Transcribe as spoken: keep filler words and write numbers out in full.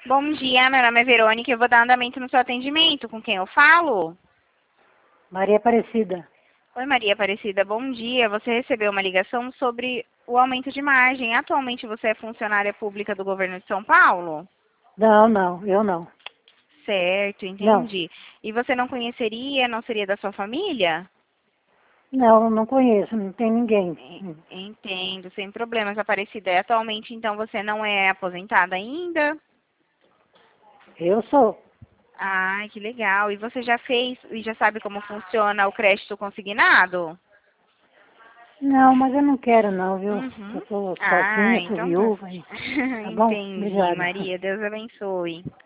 Bom dia, meu nome é Verônica e eu vou dar andamento no seu atendimento. Com quem eu falo? Maria Aparecida. Oi, Maria Aparecida, bom dia. Você recebeu uma ligação sobre o aumento de margem. Atualmente você é funcionária pública do governo de São Paulo? Não, não, eu não. Certo, Não, entendi. E você não conheceria, não seria da sua família? não, não conheço, não tem ninguém. En- Entendo, sem problemas, Aparecida. E atualmente, então, você não é aposentada ainda? Eu sou. Ai, que legal. E você já fez e já sabe como funciona o crédito consignado? Não, mas eu não quero não, viu? Eu Uhum. sou Ah, sozinha, sou então tá. viúva. E... Tá bom? Entendi, Obrigada. Maria. Deus abençoe.